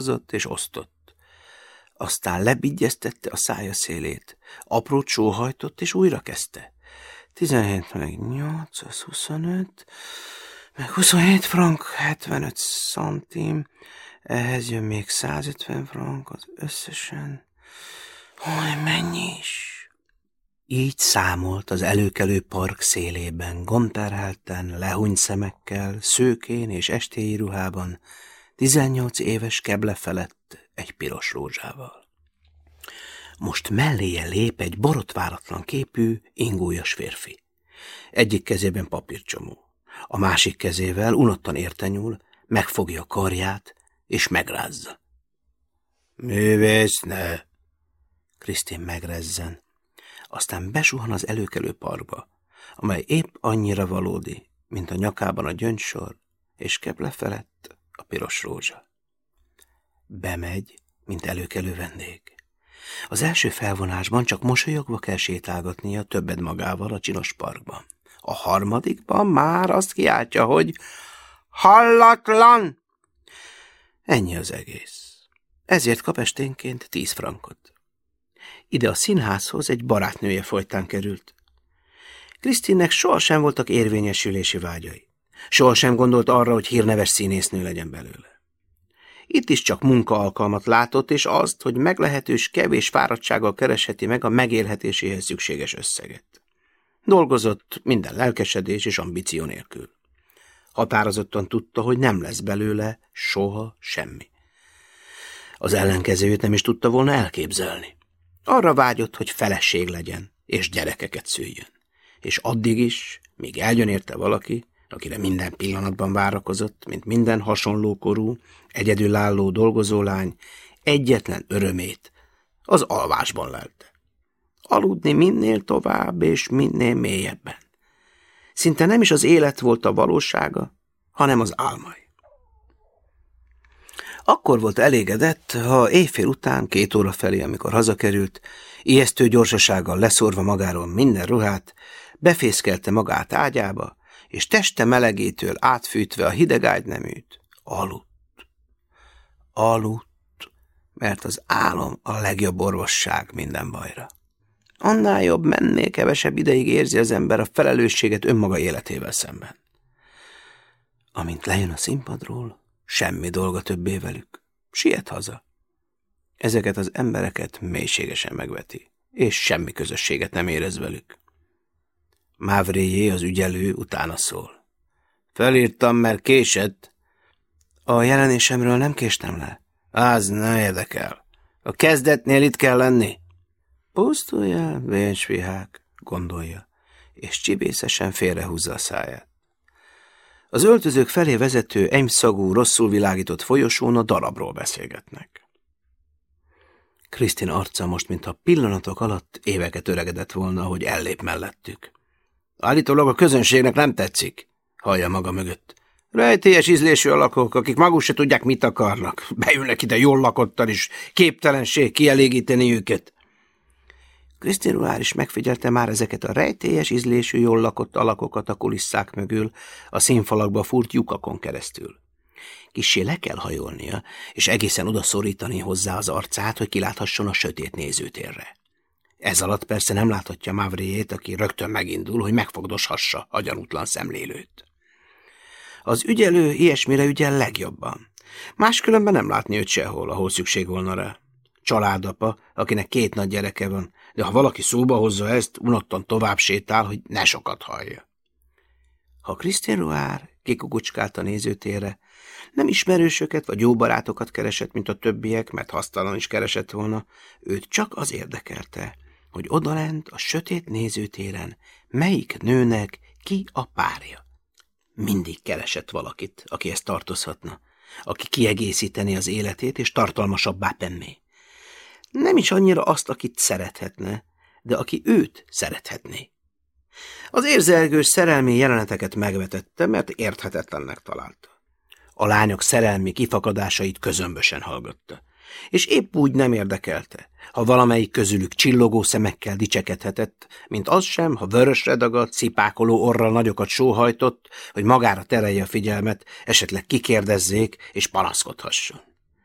változott és osztott. Aztán lebigyeztette a szája szélét, aprót sóhajtott és újra kezdte. 17 meg 8, az 25, meg 27 frank, 75 centim, ehhez jön még 150 frank, az összesen... Hogy mennyi is? Így számolt az előkelő park szélében, gondterhelten, lehúnyt szemekkel, szőkén és estéi ruhában, 18 éves keble felett egy piros rózsával. Most melléje lép egy borotváratlan képű, ingújas férfi. Egyik kezében papírcsomó, a másik kezével unottan értenyúl, megfogja a karját és megrázza. Művésznő! Krisztin megrezzen. Aztán besuhan az előkelő parkba, amely épp annyira valódi, mint a nyakában a gyöngysor, és keble felett a piros rózsa. Bemegy, mint előkelő vendég. Az első felvonásban csak mosolyogva kell sétálgatnia többed magával a csinos parkban. A harmadikban már azt kiáltja, hogy hallatlan! Ennyi az egész. Ezért kap esténként 10 frankot. Ide a színházhoz egy barátnője folytán került. Krisztinnek sohasem voltak érvényesülési vágyai. Sohasem gondolt arra, hogy hírneves színésznő legyen belőle. Itt is csak munkaalkalmat látott, és azt, hogy meglehetős kevés fáradtsággal keresheti meg a megélhetéséhez szükséges összeget. Dolgozott minden lelkesedés és ambíció nélkül. Határozottan tudta, hogy nem lesz belőle soha semmi. Az ellenkezőjét nem is tudta volna elképzelni. Arra vágyott, hogy feleség legyen, és gyerekeket szüljön. És addig is, míg eljön érte valaki, akire minden pillanatban várakozott, mint minden hasonlókorú, egyedülálló dolgozólány, egyetlen örömét az alvásban lelte. Aludni minél tovább és minél mélyebben. Szinte nem is az élet volt a valósága, hanem az álmai. Akkor volt elégedett, ha éjfél után 2 óra felé, amikor hazakerült, ijesztő gyorsasággal leszórva magáról minden ruhát, befészkelte magát ágyába, és teste melegétől átfűtve a hideg ágyneműt, aludt. Aludt, mert az álom a legjobb orvosság minden bajra. Annál jobb, mennél kevesebb ideig érzi az ember a felelősséget önmaga életével szemben. Amint lejön a színpadról, semmi dolga többé velük. Siet haza. Ezeket az embereket mélységesen megveti, és semmi közösséget nem érez velük. Mávréjé, az ügyelő, utána szól. Felírtam, mert késett. A jelenésemről nem késtem le. Az nem érdekel. A kezdetnél itt kell lenni. Pusztuljál, vénsvihák, gondolja, és csibészesen félrehúzza a száját. Az öltözők felé vezető enyszagú, rosszul világított folyosón a darabról beszélgetnek. Krisztin arca most, mintha pillanatok alatt éveket öregedett volna, hogy ellép mellettük. Állítólag a közönségnek nem tetszik, hallja maga mögött. Rejtélyes ízlésű alakok, akik maguk se tudják, mit akarnak. Beülnek ide jól lakottan is, képtelenség kielégíteni őket. Krisztin Ruár is megfigyelte már ezeket a rejtélyes ízlésű, jól lakott alakokat a kulisszák mögül, a színfalakba fúrt lyukakon keresztül. Kissé le kell hajolnia, és egészen odaszorítani hozzá az arcát, hogy kiláthasson a sötét nézőtérre. Ez alatt persze nem láthatja Mavriét, aki rögtön megindul, hogy megfogdoshassa a gyanútlan szemlélőt. Az ügyelő ilyesmire ügyel legjobban. Máskülönben nem látni őt sehol, ahol szükség volna rá. Családapa, akinek 2 nagy gyereke van, de ha valaki szóba hozza ezt, unottan tovább sétál, hogy ne sokat hallja. Ha Krisztin Ruár kikukucskált a nézőtérre, nem ismerősöket vagy jó barátokat keresett, mint a többiek, mert hasztalan is keresett volna, őt csak az érdekelte, hogy odalent a sötét nézőtéren melyik nőnek ki a párja. Mindig keresett valakit, aki ezt tartozhatna, aki kiegészíteni az életét és tartalmasabbá tenné. Nem is annyira azt, akit szerethetne, de aki őt szerethetné. Az érzelgős szerelmi jeleneteket megvetette, mert érthetetlennek találta. A lányok szerelmi kifakadásait közömbösen hallgatta, és épp úgy nem érdekelte, ha valamelyik közülük csillogó szemekkel dicsekedhetett, mint az sem, ha vörösre dagadt, szipákoló orral nagyokat sóhajtott, hogy magára terelje a figyelmet, esetleg kikérdezzék és panaszkodhasson.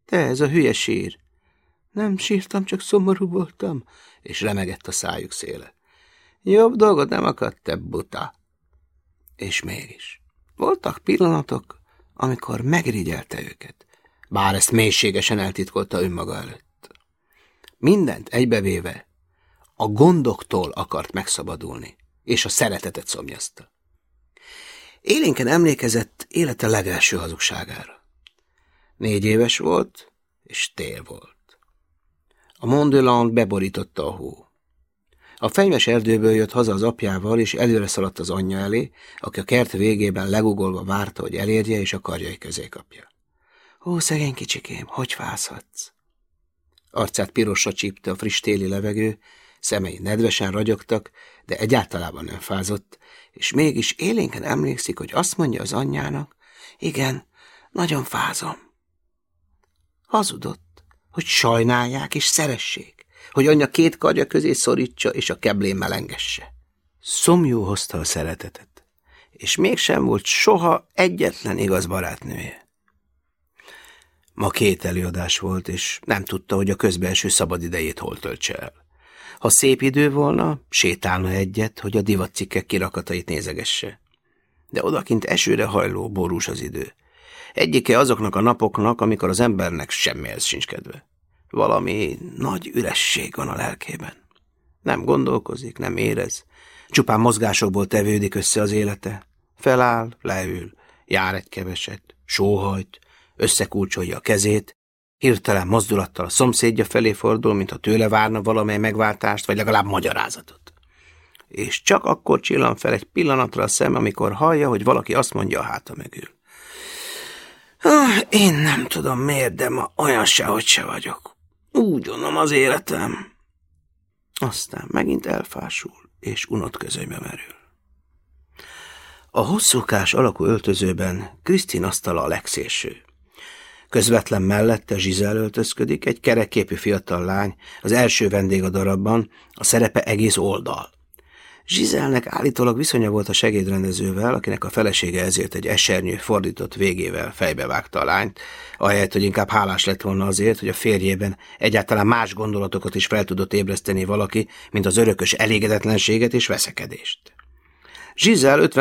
Te, ez a hülye sír. Nem sírtam, csak szomorú voltam, és remegett a szájuk széle. Jobb dolgot nem akadt, te buta. És mégis. Voltak pillanatok, amikor megrigyelte őket, bár ezt mélységesen eltitkolta önmaga előtt. Mindent egybevéve a gondoktól akart megszabadulni, és a szeretetet szomjazta. Élénken emlékezett élete legelső hazugságára. 4 éves volt, és tél volt. A Mont de Land beborította a hó. A fenyves erdőből jött haza az apjával, és előre szaladt az anyja elé, aki a kert végében legugolva várta, hogy elérje, és a karjai közé kapja. Ó, szegény kicsikém, hogy fázhatsz? Arcát pirosra csípte a friss téli levegő, szemei nedvesen ragyogtak, de egyáltalában nem fázott, és mégis élénken emlékszik, hogy azt mondja az anyjának, igen, nagyon fázom. Hazudott, hogy sajnálják és szeressék, hogy anyja 2 karja közé szorítsa és a keblén melengesse. Szomjú hozta a szeretetet, és mégsem volt soha egyetlen igaz barátnője. Ma 2 előadás volt, és nem tudta, hogy a közbelső szabadidejét hol töltse el. Ha szép idő volna, sétálna egyet, hogy a divatcikkek kirakatait nézegesse. De odakint esőre hajló, borús az idő. Egyike azoknak a napoknak, amikor az embernek semmihez sincs kedve. Valami nagy üresség van a lelkében. Nem gondolkozik, nem érez. Csupán mozgásokból tevődik össze az élete. Feláll, leül, jár egy keveset, sóhajt, összekulcsolja a kezét, hirtelen mozdulattal a szomszédja felé fordul, mintha tőle várna valamely megváltást, vagy legalább magyarázatot. És csak akkor csillan fel egy pillanatra a szem, amikor hallja, hogy valaki azt mondja a háta mögül. Én nem tudom miért, de ma olyan sehogy se vagyok. Úgy unom az életem. Aztán megint elfásul, és unott közönybe merül. A hosszúkás alakú öltözőben Krisztin asztala a legszélső. Közvetlen mellette Giselle öltözködik, egy kerekképű fiatal lány, az első vendég a darabban, a szerepe egész oldal. Giselle-nek állítólag viszonya volt a segédrendezővel, akinek a felesége ezért egy esernyő fordított végével fejbevágta a lányt, ahelyett, hogy inkább hálás lett volna azért, hogy a férjében egyáltalán más gondolatokat is fel tudott ébreszteni valaki, mint az örökös elégedetlenséget és veszekedést. Giselle